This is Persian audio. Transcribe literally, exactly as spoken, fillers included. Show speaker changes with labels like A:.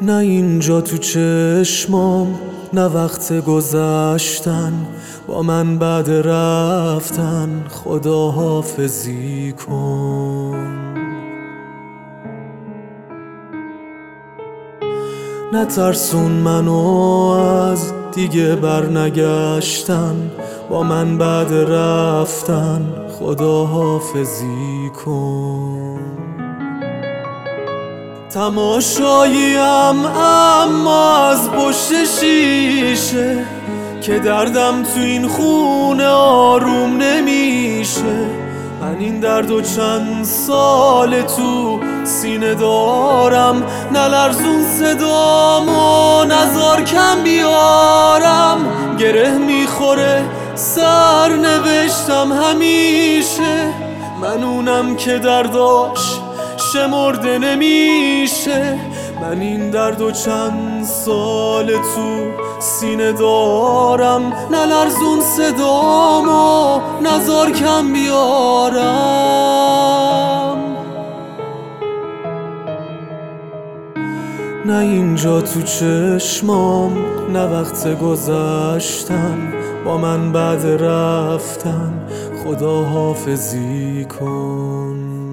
A: نه اینجا تو چشمام، نه وقت گذشتن با من بعد رفتن. خداحافظی کن. نترسون منو از دیگه برنگشتن با من بعد رفتن. خداحافظی کن. تماشاییم اما از پشت شیشه که دردم تو این خونه آروم نمیشه. من این درد و چند سال تو سینه دارم، نلرزون صدامو نزار کم بیارم. گره میخوره سر نوشتم همیشه، من اونم که درداش شمرده نمیشه. من این درد و چند سال تو سینه دارم، نلرزون صدامو نزار کم بیارم. نه اینجا تو چشمام، نه وقت گذشتن با من بعد رفتن. خداحافظی کن.